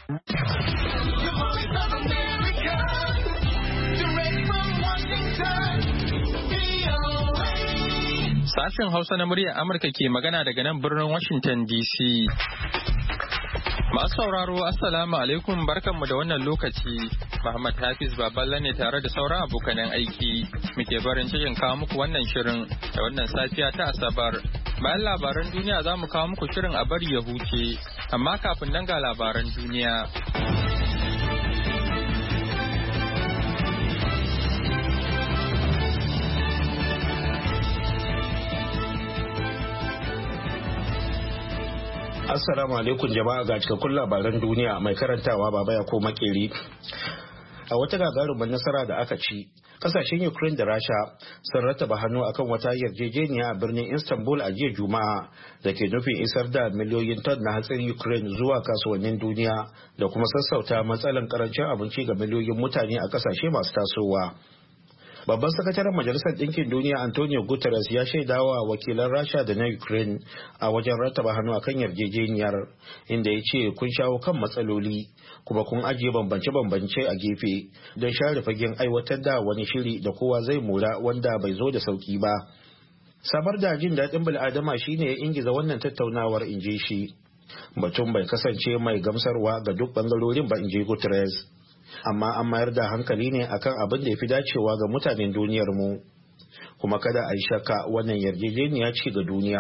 Sashen Hausa na muryar Amurka ke magana daga nan birnin Washington DC. Masu sauraro, Assalamu alaikum, barkanmu da wannan lokaci. Muhammad Hafiz Baballa ne tare da sauran abokanan aiki. Muke barin cikin kawo muku wannan shirin da wannan safiya ta Asabar. Bayan labaran duniya za mu kawo muku shirin a bari ya huce, amma kafin nan ga labaran duniya. Assalamu alaikum jama'a, ga cikakkun labaran duniya mai karantawa baba ya ko makeri. A wata gagarumar nasara da aka ci, kasashen Ukraine da Rasha sun rattaba hannu akan wata yarjejeniya a birnin Istanbul a jiya Juma'a da ke nufin isar da miliyoyin ton na hatsin Ukraine zuwa kasuwannin duniya da kuma sassauta matsalar karancin abinci ga miliyoyin mutane a kasashe masu tasowa. Babban sakataren Majalisar Ɗinkin Duniya Antonio Guterres ya shaidawa wakilan Rasha da na Ukraine a wajen rattaba hannu akan yarjejeniyar, inda ya ce kun shawo kan matsaloli kuma kun ajiye bambance-bambance a gefe don share fagen aiwatar da wani shiri da kowa zai mora wanda bai zo da sauki ba. Samar da jin daɗin bil'adama shine ya ingiza wannan tattaunawar, in ji shi. Batun bai kasance mai gamsarwa ga duk bangarorin ba, in ji Guterres. Amma an mayar da hankali ne akan abin da ya fi dacewa ga mutanen duniyar mu, kuma kada a yi shakka wannan yarjejeniya ce ga duniya.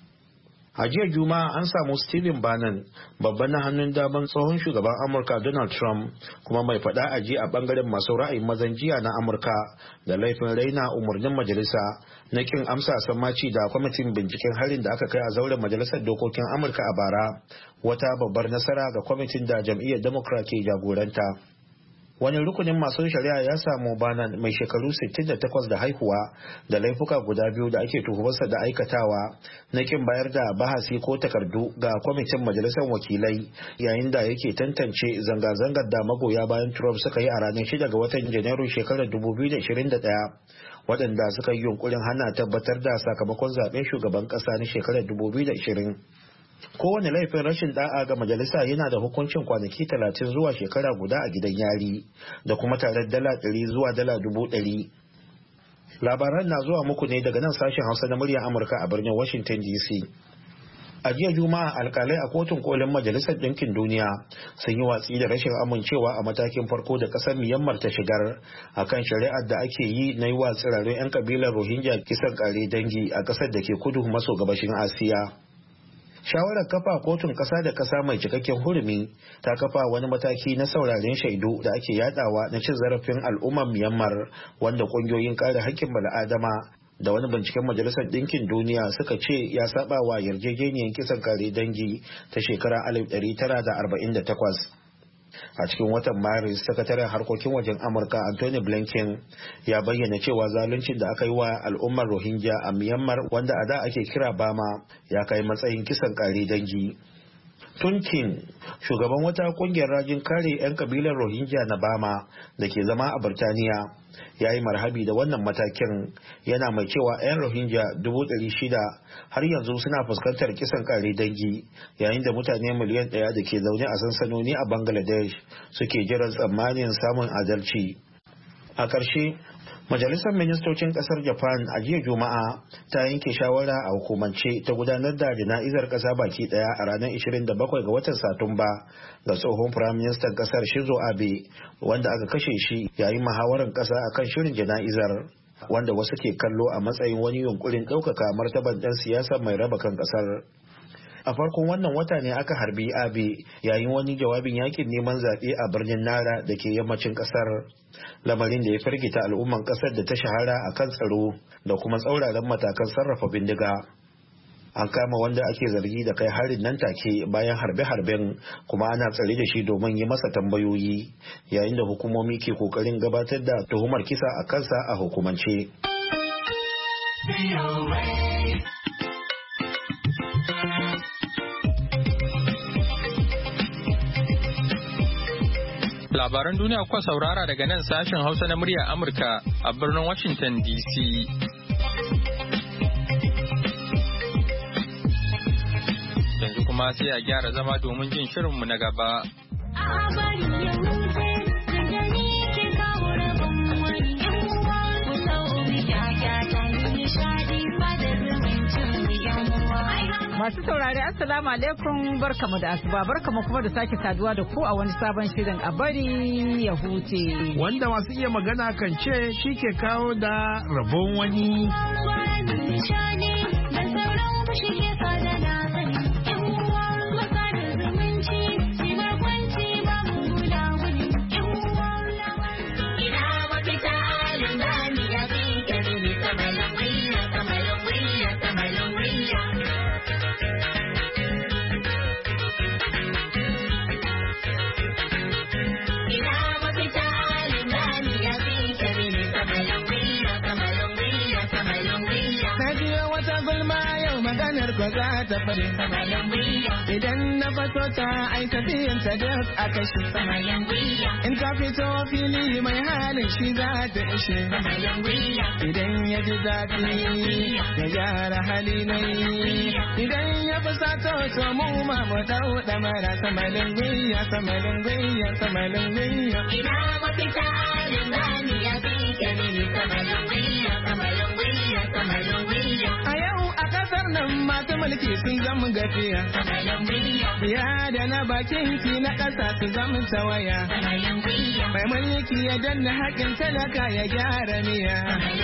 A jiya Juma'a an samu Stephen Bannon, babban na hannun daman tsohon shugaban Amurka Donald Trump kuma mai faɗa a ji a bangaren masu ra'ayin mazan jiya na Amurka, da laifin raina umarnin majalisa na kin amsa sammaci da kwamitin binciken harin da aka kai a zauren majalisar dokokin Amurka a bara, wata babbar nasara ga kwamitin da jam'iyyar Democrat ke jagoranta. Wani rukunin masu shari'a ya samu Bannon, mai shekaru 68 da haihuwa, da laifuka guda biyu da ake tuhumarsa da aikatawa na kin bayar da bahasi ko takardu ga kwamitin majalisar wakilai yayin da yake tantance zanga-zangar da magoya bayan Trump suka yi a ranar 6 ga watan Janairu shekarar 2021, waɗanda suka yi yunkurin hana tabbatar da sakamakon zaben shugaban ƙasa na shekarar 2020. Kowane laifin rashin da'a ga majalisa yana da hukuncin kwanaki 30 zuwa shekara guda a gidan yari da kuma tarar $100 zuwa $100,000. Labaran na zuwa muku ne daga nan sashen Hausa na muryar Amurka a birnin Washington DC. A jiya Juma'a, alkalai a kotun kolin Majalisar Ɗinkin Duniya sun yi watsi da rashin amincewa a matakin farko da ƙasar Myanmar ta shigar akan shari'ar da ake yi na yi wa tsirarun 'yan kabilar Rohingya kisan ƙare dangi a ƙasar da ke kudu maso gabashin Asiya. Shawarar kafa kotun ƙasa da ƙasa mai cikakken hurumi ta kafa wani mataki na sauraren shaidu da ake yadawa na cin zarafin al'ummar Myanmar, wanda ƙungiyoyin kare haƙƙin bala'adama da wani binciken Majalisar Ɗinkin Duniya suka ce ya saba wa yarjejeniyar kisan kare dangi ta shekarar 1948. A cikin watan Maris, sakataren harkokin wajen Amurka Anthony Blinken ya bayyana cewa zaluncin da aka yi wa al'ummar Rohingya a Myanmar, wanda a da ake kira Bama, ya kai matsayin kisan kare dangi. Tunkin, shugaban wata kungiyar rajin kare 'yan kabilar Rohingya na Bama da ke zama a Birtaniya, ya yi marhabi da wannan matakin, yana mai cewa 'yan Rohingya 600,000 har yanzu suna fuskantar kisan kare dangi, yayin da mutane miliyan 1 da ke zaune a sansanoni a Bangladesh suke jiran tsammanin samun adalci. A ƙarshe, Majalisar Ministocin Ƙasar Japan a jiya Juma'a ta yanke shawara a hukumance ta gudanar da jana'izar ƙasa baki ɗaya a ranar 27 ga watan Satumba ga tsohon Firaministan ƙasar Shinzo Abe, wanda aka kashe shi yayin muhawarar ƙasa akan shirin jana'izar, wanda wasu ke kallo a matsayin wani yunkurin ɗaukaka martaban ɗan siyasa mai raba kan ƙasar. A farkon wannan wata ne aka harbi Abe yayin wani jawabin yakin neman zaɓe a birnin Nara da ke yammacin ƙasar, lamarin da ya firgita al'umman ƙasar da ta shahara a kan tsaro da kuma tsauraran matakan sarrafa bindiga. An kama wanda ake zargi da kai harin nan take bayan harbe-harben, kuma ana tsare da shi domin yi masa tambayoyi, yayin da hukumomi ke kokarin gabatar da tuhumar kisa a kansa a hukumance. Labaran duniya kuka saurara daga nan sashen Hausa na murya Amurka a birnin Washington DC. Yanzu kuma sai a gyara zama domin jin shirinmu na gaba. Masu saurari assalamu alaikum, barkamu da asuba, barkamu kuma da sake saduwa da ku a wani sabon shirin a bari ya huce. Wanda masu iya magana kan ce shi ke kawo da rabon wani. Ba za ta fare idan na faso ta aika ta duk a kashi in ta fito fili mai halin shi za ta ishe idan ya ji zafi ya gyara hali nai idan ya fi sato to mu ma mu dau da mara samalin gwiya samalin gwiya samalin gwiya ina mafita limani ya fi kemini samalin gwiya samalin gwiya samalin gwiya a yau a kasar nan masu mulki sun zama gafiya ya da na bakin ki na ƙasa su zama tawaya mai mulki ya danna haƙin talaka ya gyara miya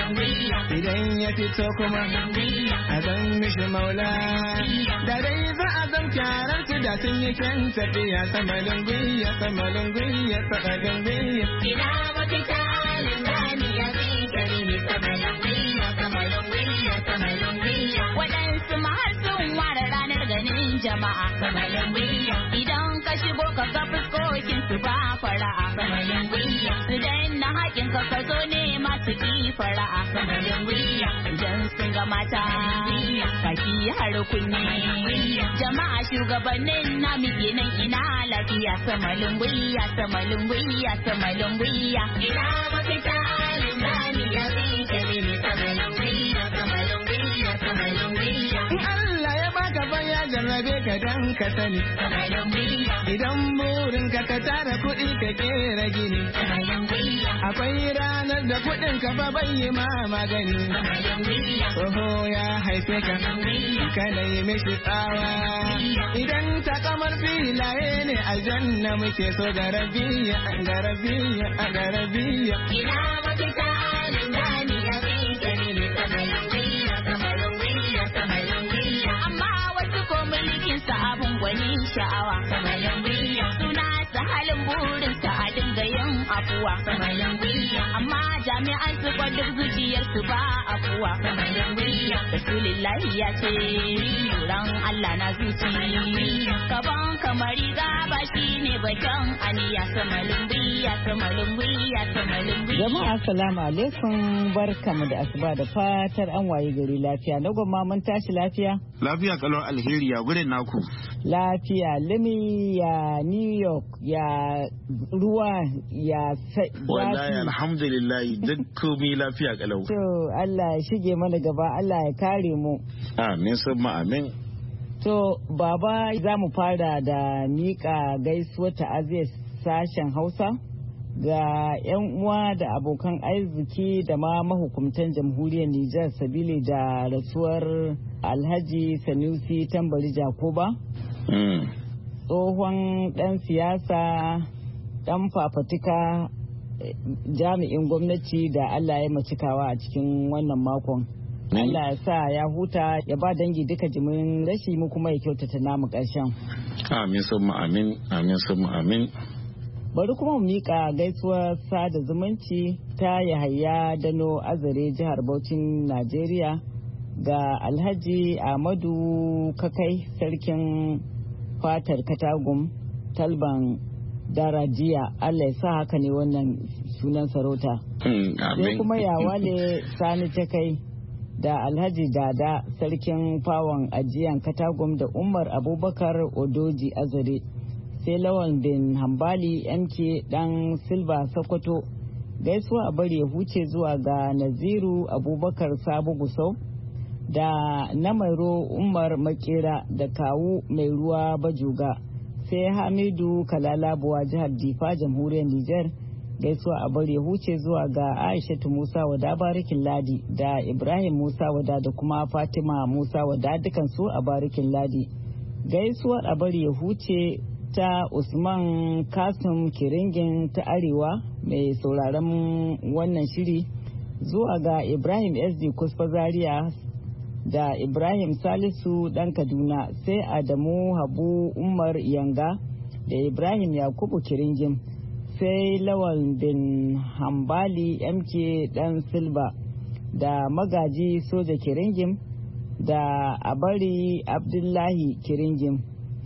idan ya fito kuma a zan mishi maula da dai za a zan kyarar su da sun yi kyan tafiya samalin gwiya samalin gwiya samalin gwiya ina mafita lindani ya fi gari ne samalin gwiya samalin gwiya samalin gwiya waɗansu mahasun ware ranar ganin jama'a samalin gwiya idan ka shigo ka ga fuskokin su ba fara'a samalin gwiya su danna haƙin ka ka zo ne masu ki fara'a samalin gwiya idan sun ga mata kaki har kunne jama'a shugabannin na muke nan ina lafiya samalin gwiya samalin gwiya samalin gwiya ina mafita limani ya fi kemini samalin gwiya samalin gwiya samalin gwiya in Allah ya baka baya jarrabe ka dan ka sani idan burin ka tara kuɗi ka kera gini akwai ranar da kuɗin ka fa bai ma magani tsoho ya haife ka kana yi mishi tsawa idan ta kamar filaye ne aljanna muke so garabiya garabiya garabiya ina mafita lindani ya fi gani samalin gwiya samalin gwiya samalin gwiya amma wasu ko mulkin sa abun gwani sha'awa samalin gwiya suna sa halin burin sa a dinga yin afuwa samalin gwiya amma jami'an su duk zuciyar su ba afuwa samalin gwiya rasulullahi ya ce ran Allah na zuci kaban kamari gaba shine bakin aniya samalin gwiya samalin gwiya samalin gwiya Jama'a assalamu alaikum, barkamu da asuba da fatar an waye gari lafiya. Na gwamma mun tashi lafiya? Lafiya kalon alheri ya gurin naku. Lafiya limi ya New York ya ruwa ya wallahi alhamdulillah duk komai lafiya kalau. To Allah ya shige mana gaba, Allah ya kare mu. Amin summa amin. To baba za mu fara da mika gaisuwar ta'aziyar sashen Hausa ga 'yan uwa da abokan arziki da ma mahukumtan jamhuriyar Nijar sabili da rasuwar Alhaji Sanusi Tambari Jakoba. Tsohon ɗan siyasa, ɗan fafatuka, jami'in gwamnati da Allah ya macikawa a cikin wannan makon. Allah ya sa ya huta ya ba dangi duka jimin rashi mu kuma ya kyautata namu ƙarshen. Amin summa amin, amin summa amin. Bari kuma mu miƙa gaisuwar sada zumunci ta Yahaya Dano Azare jihar Bauchin Najeriya ga Alhaji Ahmadu Kakai sarkin fatar Katagum Talban Darajiya, Allah ya sa haka ne wannan sunan sarauta. Sai kuma Yawale Sani Takai da Alhaji Dada sarkin fawon ajiyan Katagum da Umar Abubakar Odoji Azare. Sai Lawan bin Hambali MK dan Silva Sokoto. Gaisuwa a bari ya huce zuwa ga Naziru Abubakar Sabo Gusau da Namairo Umar Makera da Kawu Mai Ruwa Bajuga. sai Hamidu Kalalabuwa jihar Difa jamhuriyar Nijar. Gaisuwa a bari huce zuwa ga Aishatu Musa Wada Barikin Ladi da Ibrahim Musa Wada da kuma Fatima Musa Wada dukansu a Barikin Ladi. Gaisuwar a bari huce ta Usman Kasim Kiringin ta Arewa mai sauraron wannan shiri zuwa ga Ibrahim SD Kusfa Zaria da Ibrahim Salisu dan Kaduna, sai Adamu Habu Umar Yanga da Ibrahim Yakubu Kiringin, sai Lawal bin Hambali MK dan Silba da Magaji Soja Kiringin da Abari Abdullahi Kiringin,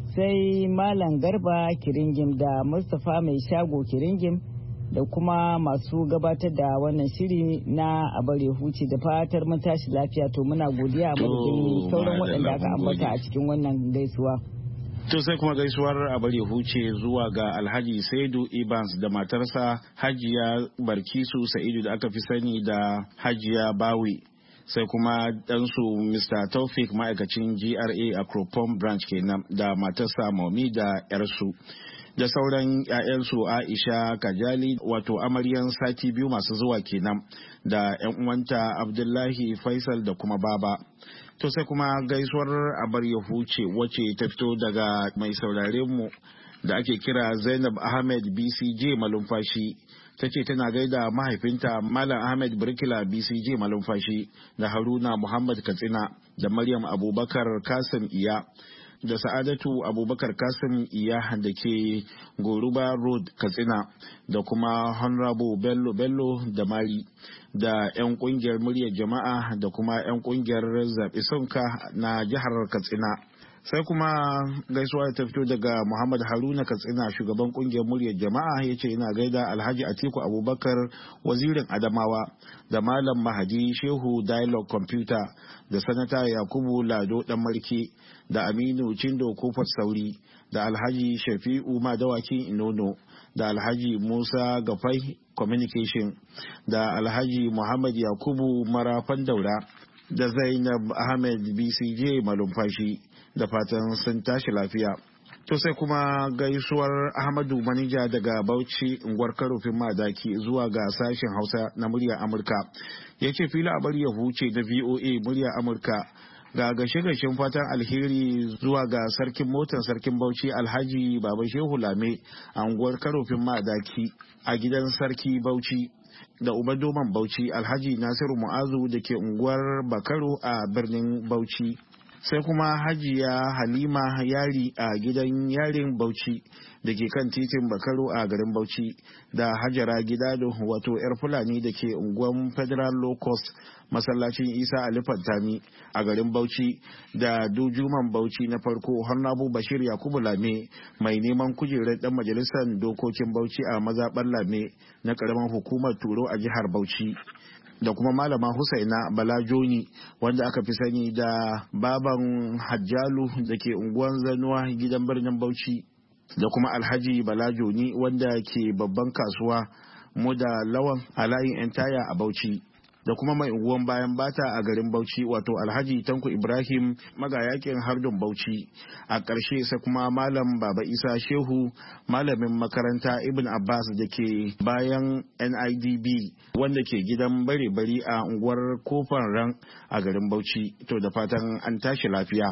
sai Malam Garba Kiringin da Mustapha Mai Shago Kiringin da kuma masu gabatar da wannan shiri na Abare Huce. Da fatar mun tashi lafiya, to muna godiya a madadin sauran waɗanda aka ambata a cikin wannan gaisuwa. To sai kuma gaisuwar Abare Huce zuwa ga Alhaji Saidu Ibans da matarsa Hajiya Barkisu Sa'idu da aka fi sani da Hajiya Bawi, sai kuma ɗansu Mr. Taufik ma'aikacin GRA a Cropon branch kenan da matarsa Momi da 'yarsu. Da sauran 'ya'yansu Aisha Kajali wato amaryan sati biyu masu zuwa kenan da 'yan uwanta Abdullahi Faisal da kuma Baba. To sai kuma gaisuwar abar ya huce wacce ta fito daga mai saurare mu da ake kira Zainab Ahmed BCJ Malumfashi. Ta ce tana gaida mahaifinta Malam Ahmed Birkila BCJ Malumfashi da Haruna Muhammad Katsina da Maryam Abubakar Kasim Iya da Sa'adatu Abubakar Kasim Iya da ke Goruba Road Katsina da kuma Honorable Bello da Mari da 'yan kungiyar muryar jama'a da kuma 'yan kungiyar zaɓi sonka na jihar Katsina. Sai kuma gaisuwa ta fito daga Muhammad Haruna Katsina, shugaban kungiyar muryar jama'a, ya ce yana gaida Alhaji Atiku Abubakar wazirin Adamawa da Malam Mahadi Shehu Dialogue Computer da Sanata Yakubu Lado Marke da Aminu Cindo Kofar Sauri da Alhaji Shafi'u Madawakin Inono da Alhaji Musa Gafai Communication da Alhaji Muhammad Yakubu Marafan Daura da Zainab Ahmed BCJ Malumfashi, da fatan sun tashi lafiya. To sai kuma gaisuwar Ahmadu Manija daga Bauchi unguwar Karofin Madaki zuwa ga sashen Hausa na muryar Amurka. Ya ce fili a bari ya huce da VOA muryar Amurka. Ga gashe-gashen fatan alheri zuwa ga sarkin motar sarkin Bauchi Alhaji Baba Shehu Lame a unguwar Karofin Madaki a gidan sarki Bauchi, da Uba Doman Bauchi Alhaji Nasiru Mu'azu da ke unguwar Bakaro a birnin Bauchi. Sai kuma Hajiya Halima Yari a gidan yarin Bauchi da ke kan titin Bakaro a garin Bauchi, da Hajara Gidado wato 'yar Fulani da ke unguwan Federal Low Cost masallacin Isa Ali Fantami a garin Bauchi, da Dujuman Bauchi na farko Honorable Bashir Yakubu Lame mai neman kujerar dan majalisar dokokin Bauchi a mazaɓar Lame na ƙaramin hukumar Turo a jihar Bauchi, da kuma Malama Husaina Bala Joni wanda aka fi sani da Baban Hajjalu da ke unguwan Zanuwa gidan birnin Bauchi, da kuma Alhaji Bala Joni wanda ke babban kasuwa Muda Lawan a layin 'yan taya a Bauchi, da kuma mai unguwan bayan bata a garin Bauchi wato Alhaji Tanko Ibrahim magayakin Hardon Bauchi. A ƙarshe sai kuma Malam Baba Isa Shehu malamin makaranta Ibn Abbas da ke bayan NIDB wanda ke gidan bare-bari a unguwar Kofar Ran a garin Bauchi. To da fatan an tashi lafiya.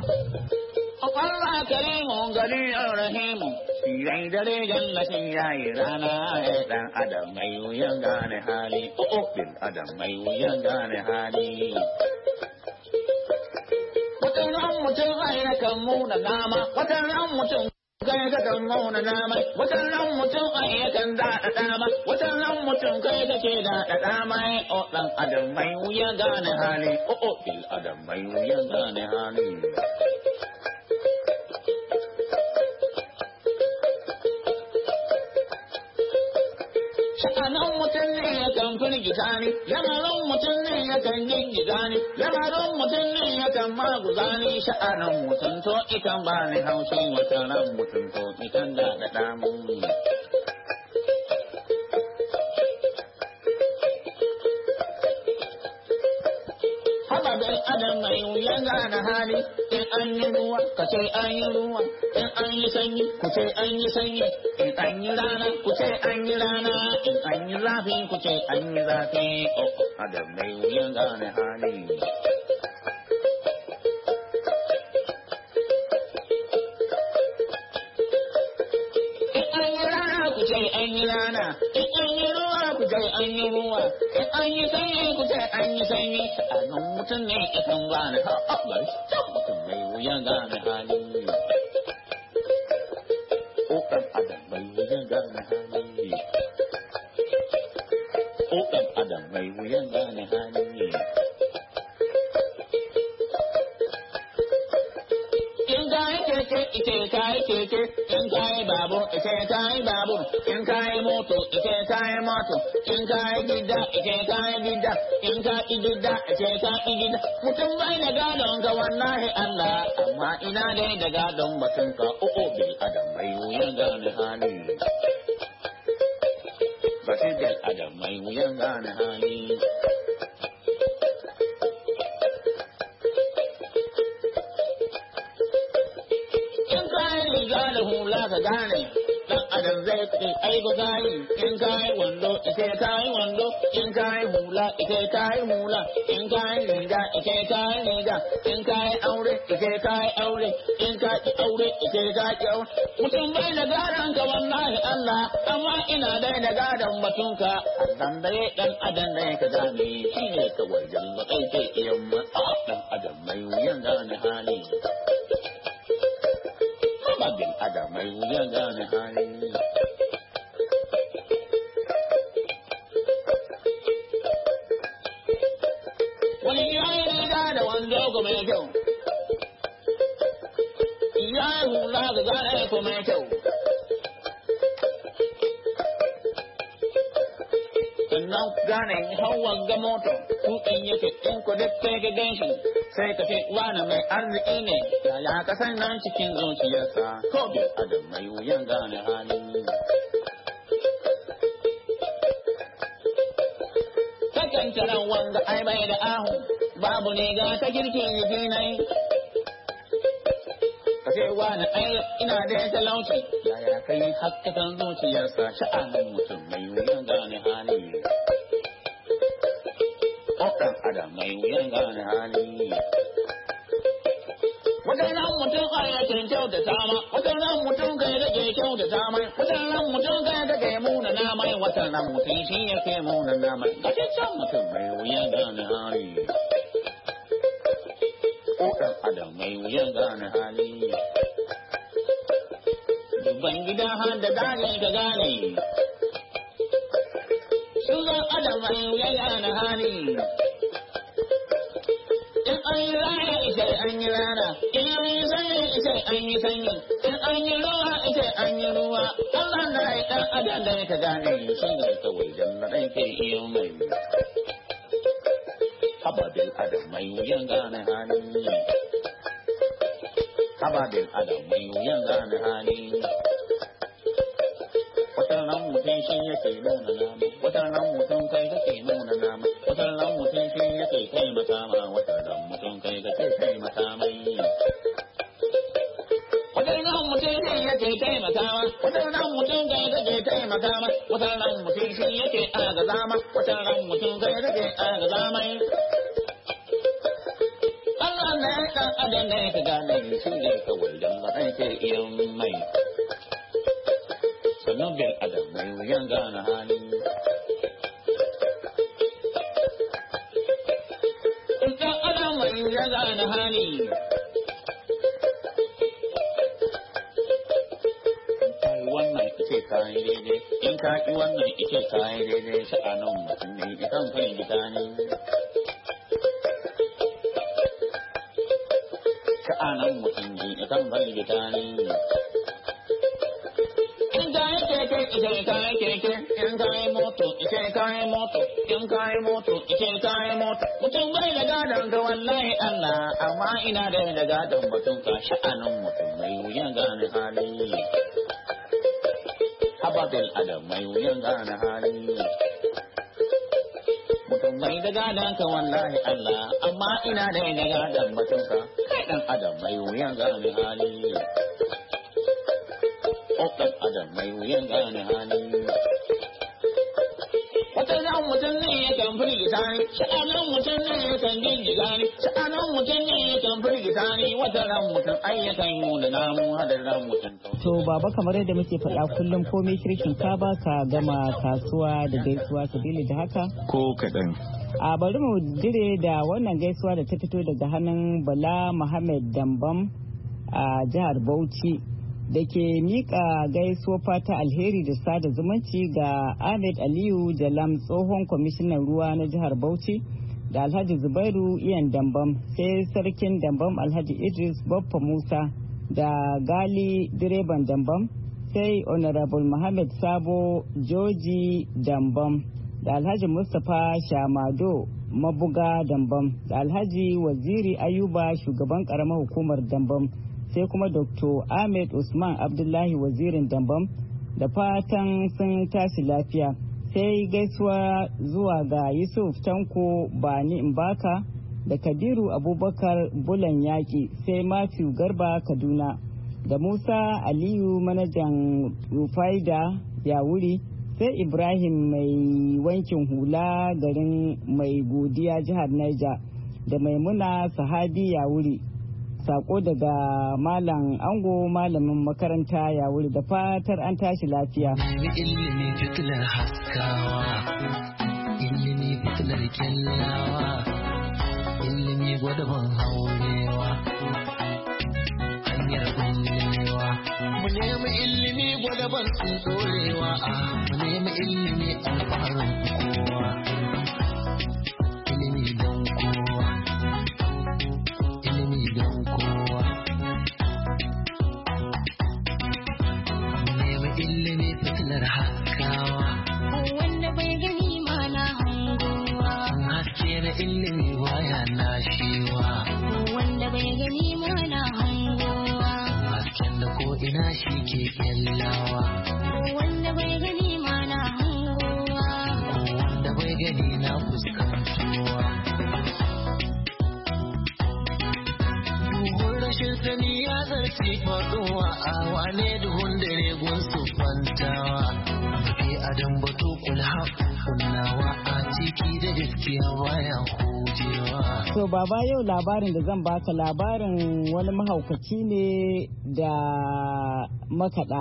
Allah karimu gari rahimu yayi dare jannatin yayi rana ya dan adam mai wuyan gane hali bil adam mai wuyan gane hali wata ran mutum ai kan muna nama wata ran mutum kai ga kan muna nama wata ran mutum ai kan da dama wata ran mutum kai ga ke da dama o dan adam mai wuyan gane hali bil adam mai wuyan gane hali. Sha'anan mutum ne ya kan firgita ni, lamarin mutum ne ya kan gingida ni, lamarin mutum ne ya kan maguza ni, sha'anan mutum to ikan ba ni haushi wata ran mutum to ikan da damun. Haba bai adam mai wuyan gane hali. In an yi ruwa ka ce an yi ruwa, in an yi sanyi ku ce an yi sanyi, in an yi rana ku ce an yi rana, in an yi zafi ku ce an yi zafi. Oh, adam mai wuyan gane hali. An yi rana, in an yi ruwa ku ce an yi ruwa, in an yi sanyi ku ce an yi sanyi. Sa'anin mutum ne ikan bani ha bari mutum mai wuyan gane hali. O ɗan adam mai wuyan gane hali. O ɗan adam mai wuyan gane hali. In kayi keke ite kayi keke, in kayi babur ite kayi babur, in kayi moto ite kayi moto, in kayi gida ite kayi gida, in kayi gida ite kayi gida. Mutum bai da gadon ka wallahi Allah, amma ina dai da gadon batun ka. O'o bil adam mai wuyan gane hali. Basi bil adam mai wuyan gane hali. Da hula ka gane dan adam zai ce ai ba gani. In kai wando ite kai wando, in kai hula ite kai hula, in kai riga ite kai riga, in kai aure ite kai aure, in kai aure ite kai aure. Mutum bai da garan ka wallahi Allah, amma ina dai da garan batunka. Dan dai dan adam dai ka gane shi ne kawai jalla kai ke yamma. Dan adam mai wuyan gane hali. Bin adam mai wuyan gane hali. Wani ya yi riga da wando ko mai kyau, ya yi hula ga gane ko mai kyau. Sannan gane hawan ga moto, tuƙin yake in ku duk sai ga ganshi. Sai ka ce wani mai arziki ne, yaya ka san nan cikin zuciyarsa, ko bil adam mai wuyan gane hali. Kakan taron wanda ai bai da ahu, babu ne ga ta girkin yi nai. Ka ce wani ai ina da talauci, yaya ka yi haskatan zuciyarsa, sha'anin mutum mai wuyan gane hali. Ɗan adam mai wuyan gane hali. Wadannan mutum kai yake kyautata ma, wadannan mutum kai yake kyautata mai, wadannan mutum kai yake muna na mai, wadannan mutum shi yake muna na mai. Gashi can mutum mai wuyan gane hali. Ɗan adam mai wuyan gane hali. Dubban gida har da dare ka gane. Sunan adam mai wuyan gane hali. In an yi rana ita an yi rana, in an yi sanyi ita an yi sanyi, in an yi ruwa ita an yi ruwa. Allah na yi ɗan adam da ya ka gane shi ne kawai janna ɗan ke iyo mai. Haba bil adam mai wuyan gane hali. Haba bil adam mai wuyan gane hali. Watannan mutum shi yake nuna nama, watannan mutum kai kake nuna nama, watannan mutum shi yake taimaka ma, watannan mutum kai kake taimaka mai. Watannan mutum shi yake taimaka ma, watannan mutum kai kake taimaka ma, watannan mutum shi yake agaza ma, watannan mutum kai kake agaza mai. Allah na ya ɗan adam da ya ka gane shi ne kawai don ba ke iya mai. Sannan bil adam mai wuyan gane hali. Ɗan adam mai wuyan gane hali. Wannan ike kayi daidai, in ka ƙi wannan ike kayi daidai, sha'anin mutum ne ikan firgita ne. Sha'anin mutum ne ikan firgita ne. Ike kayi keke, in kayi moto, ike kayi moto, in kayi moto, ike kayi moto. Mutum bai da gadon ga wallahi Allah, amma ina da gadon batun ka, sha'anin mutum mai wuyan gane hali. Haba bil adam mai wuyan gane hali. Mutum bai da gadon ka wallahi Allah amma ina da gadon batunka kai dan adam mai wuyan gane hali ɗan adam mai wuyan gane hali wata ran mutum ne ya kan firgita ni sha'anan mutum ne ya kan gingiga ni sha'anan mutum ne ya kan firgita ni wata ran mutum ai ya kan yi da namu hadar ran mutum to baba kamar yadda muke faɗa kullum komai kirkin ka ba ka gama kasuwa da gaisuwa sabili da haka ko kaɗan. A bari mu dire da wannan gaisuwa da ta fito daga hannun Bala Muhammad Dambam a jihar Bauchi da ke miƙa gaisuwa fata alheri da sada zumunci ga Ahmed Aliyu Jalam tsohon kwamishinan ruwa na jihar Bauchi da Alhaji Zubairu Iyan Dambam sai sarkin Dambam Alhaji Idris Baffa Musa da Gali direban Dambam sai Honorable Muhammad Sabo Joji Dambam da Alhaji Mustapha Shamado Mabuga Dambam da Alhaji Waziri Ayuba shugaban karamar hukumar Dambam sai kuma Dr. Ahmed Usman Abdullahi wazirin Dambam da fatan sun tashi lafiya sai gaisuwa zuwa ga Yusuf Tanko Bani Mbaka da Kabiru Abubakar Bulan Yaki sai Matthew Garba Kaduna da Musa Aliyu manajan Rufaida Yawuri sai Ibrahim mai wankin hula garin mai godiya jihar Niger da Maimuna Sahabi Yawuri sako daga Malam Ango malamin makaranta Yawuri da fatar an tashi lafiya. Ilimi fitilar haskawa, ilimi fitilar kyallawa, ilimi gwadaban haurewa, hanyar bullewa. Mu nemi ilimi gwadaban tsorewa, mu nemi ilimi alfaharin kowa. Ilimi don kowa, ilimi don kowa. Mu nemi ilimi fitilar haskawa. Wanda bai gani ma na hangowa. Haske na ilimi baya nashewa. Wanda bai gani ma na hangowa. Hasken da ko ina shi ke kyallawa. Wanda bai gani ma na hangowa. Wanda bai gani na fuskantowa. Duhun rashin sani ya zarce faɗowa a wane duhun dare gun su fantawa. Mafi adam batu kulha kunnawa a ciki da gaskiya baya hujewa. To baba yau labarin da zan baka labarin wani mahaukaci ne da makaɗa.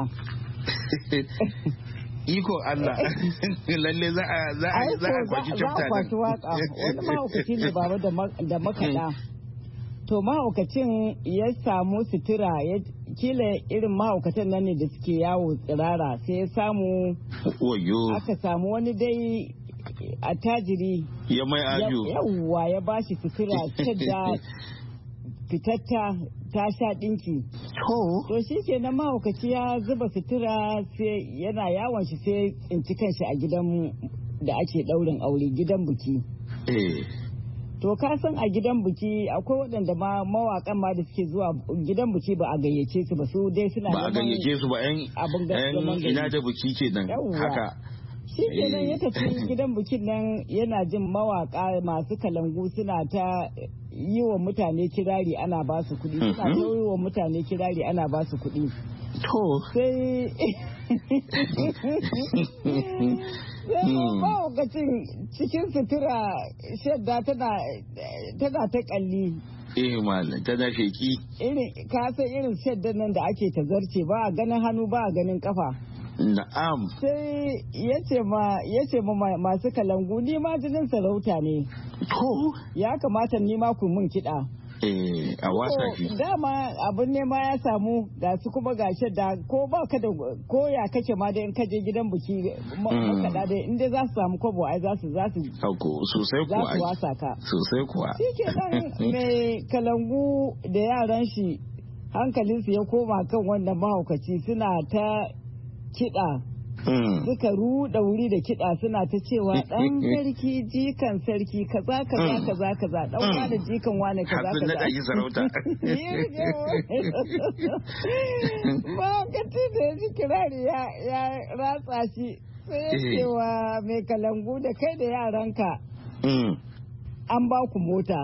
Iko Allah lalle za a kwaci chapter kwaci waka wani mahaukaci ne baba da makaɗa. To mahaukacin ya samu sutura kila irin mahaukatan nan ne da suke yawo tsirara sai ya samu aka samu wani dai attajiri ya mai ajo yawwa ya bashi sutura da fitatta ta sha dinki to shi ke na mahaukaci ya zuba sutura sai yana yawon shi sai tsinci kanshi a gidan da ake daurin aure gidan buki to ka san a gidan buki akwai waɗanda ma mawaƙan ma da suke zuwa gidan buki ba a gayyace su ba su dai suna ba a gayyace su ba yan ina da buki ke nan haka shi kenan ya tafi gidan bukin nan yana jin mawaƙa masu kalangu suna ta yi wa mutane kirari ana ba su kuɗi suna ta yi wa mutane kirari ana ba su kuɗi to sai mahaukacin cikin sutura shadda tana ta kalli malam tana sheki irin ka san irin shaddan nan da ake ta zarce ba a ganin hannu ba a ganin kafa na'am sai yace ma masu kalangu ni ma jinin sarauta ne to ya kamata ni ma ku mun kiɗa a wasa shi dama abin ne ma ya samu ga su kuma ga shadda ko ba ka da ko ya kake ma da in ka je gidan buki makaɗa da inda za su samu kwabo ai za su sosai kuwa za su wasa ka sosai kuwa shi ke nan mai kalangu da yaran shi hankalinsu ya koma kan wannan mahaukaci suna ta kiɗa suka ruɗa wuri da kiɗa suna ta cewa ɗan sarki jikan sarki kaza ɗan wane jikan wane kaza da yi sarauta ma'aikaci da ya ji kirari ya ratsa shi sai ya cewa mai kalangu da kai da yaranka an ba ku mota.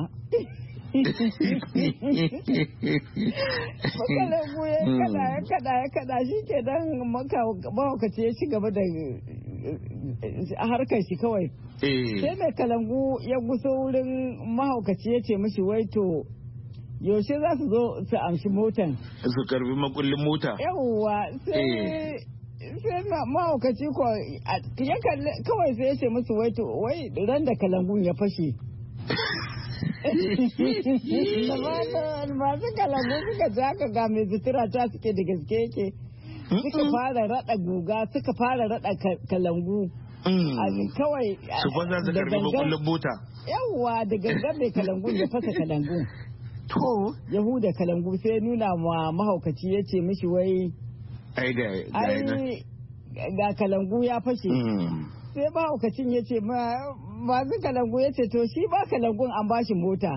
Kalangu ya kada shi ke dan mahaukaci ya ci gaba da harkar shi kawai. Sai mai kalangu ya guso wurin mahaukaci ya ce mishi wai to yaushe za su zo su amshi motan. Su karbi makullin mota. Yawwa sai mahaukaci kawai sai ya ce musu wai to wai ran da kalangun ya fashe. Masu kalangu suka ji haka ga mai sutura ta suke da gaske yake suka fara rada guga suka fara rada kalangu kawai su fa za su karbi makullin mota. Yawwa da gangan mai kalangu ya fasa kalangu to yahuda kalangu sai nuna ma mahaukaci ya ce mishi wai ga kalangu ya fashe. Sai mahaukacin ya ce masu kalangu ya ce to shi ba kalangun an bashi mota.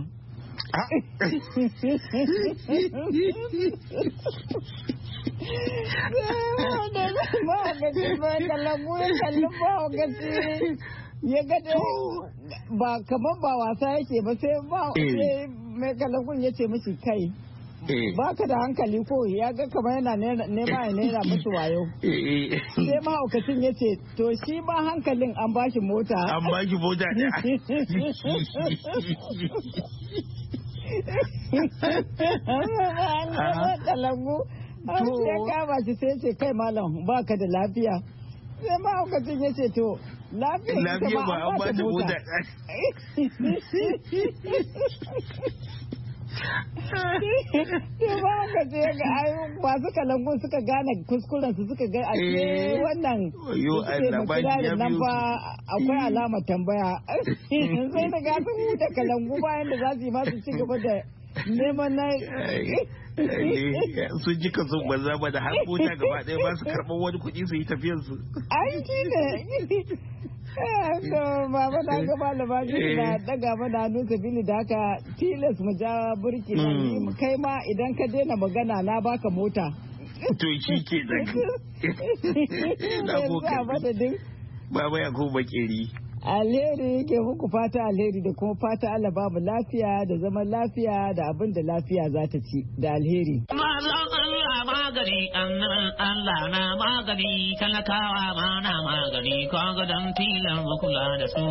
Kalangu ya kalli mahaukaci ya gada ba kamar ba wasa yake ba sai mai kalangun ya ce mishi kai. Ba ka da hankali ko ya ga kamar yana nema ya naira musu wayo. Sai mahaukacin ya ce to shi ma hankalin an ba shi mota. An ba shi mota ne. Kalangu ya kama shi sai ce kai malam ba ka da lafiya. Sai mahaukacin ya ce to lafiya ba an ba shi mota. Ba ka je ga masu kalangu suka gane kuskuren su suka ga a wannan nan fa akwai alamar tambaya. Sai na ga sun huta kalangu bayan da za su yi masu ci gaba da neman na sun ji ka sun banza ba da har mota gaba ɗaya ba su karɓar wani kuɗi su yi tafiyarsu. Ai shi ne. Baba na ga malama shi na daga mana hannun sabili da haka tilas mu ja burki nan kai ma idan ka daina magana na baka mota. To shi ke na madadin Baba ya ko bakeri. Alheri ke muku fata alheri da kuma fata Allah babu lafiya da zaman lafiya da abin da lafiya za ta ci da alheri. Magani annan Allah na magani talakawa ma na magani kaga dan tilar kula da su.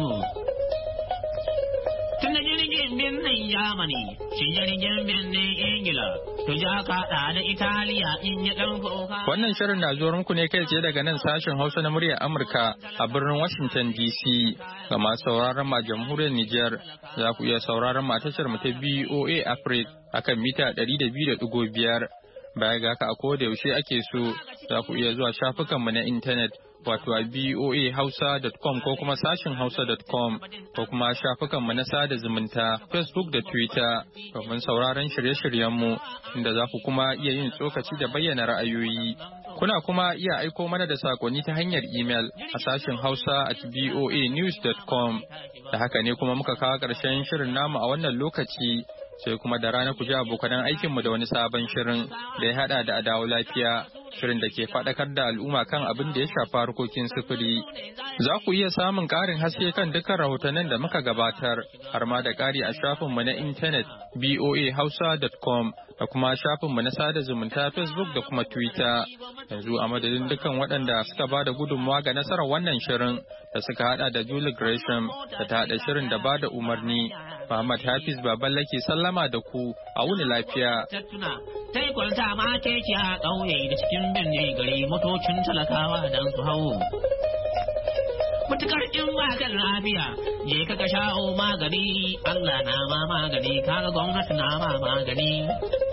Tun da jirgin birnin Yamani, shi jirgin birnin Ingila, to ja kaɗa da Italiya in yi ɗan kuka. Wannan shirin na zuwa muku ne kai tsaye daga nan sashen Hausa na muryar Amurka a birnin Washington DC. Ga masu sauraron ma jamhuriyar Nijar, za ku iya sauraron ma tashar mu ta BOA Africa akan mita 200.5. Baya ga haka a koda yaushe ake so, za ku iya zuwa shafukanmu na intanet wato a boahausa.com ko kuma sashin hausa.com ko kuma shafukanmu na sada zumunta Facebook da Twitter domin sauraron shirye-shiryenmu inda za ku kuma iya yin tsokaci da bayyana ra'ayoyi. Kuna kuma iya aiko mana da sakonni ta hanyar email a sashin hausa@boanews.com. Da haka ne kuma muka kawo ƙarshen shirin namu a wannan lokaci. Sai kuma da rana ku ji abokanan aikinmu da wani sabon shirin da ya haɗa da adawo lafiya, shirin da ke faɗakar da al'umma kan abin da ya shafa harkokin sufuri. Za ku iya samun ƙarin haske kan dukkan rahotannin da muka gabatar, har ma da ƙari a shafinmu na intanet boahausa.com da kuma shafinmu na sada zumunta Facebook da kuma Twitter. Yanzu a madadin dukkan waɗanda suka ba da gudunmawa ga nasarar wannan shirin da suka haɗa da Julie Gresham da ta haɗa shirin da ba da umarni. Muhammad Hafiz Baballe ke sallama da ku a wuni lafiya. Ta yi kwalta ma keke a ƙauye da cikin birni gari motocin talakawa don su hau. Mutukar in ba kan lafiya, je ka sha'o magani, Allah na ma magani, kaga gwamnati na ma magani.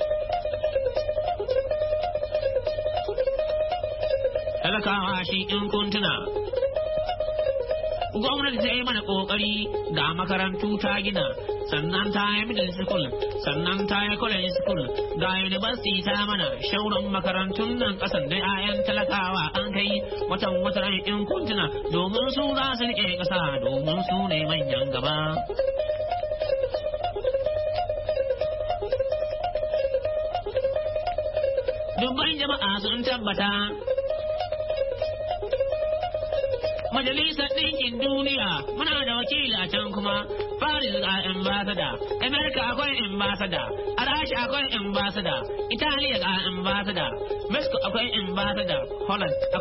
Talakawa shi in kuntuna. Gwamnati ta yi mana kokari ga makarantu ta gina, sannan ta yi middle school, sannan ta yi college school, ga university ta mana shauran makarantun nan kasan da 'ya'yan talakawa an kai watan in kuntuna domin su za su rike kasa domin su ne manyan gaba. Dubban jama'a sun tabbata Majalisar Ɗinkin Duniya muna da wakili a can kuma Paris ga ambassador, America akwai ambassador, Rasha akwai ambassador, Italiya ga ambassador, Mexico akwai ambassador, Holland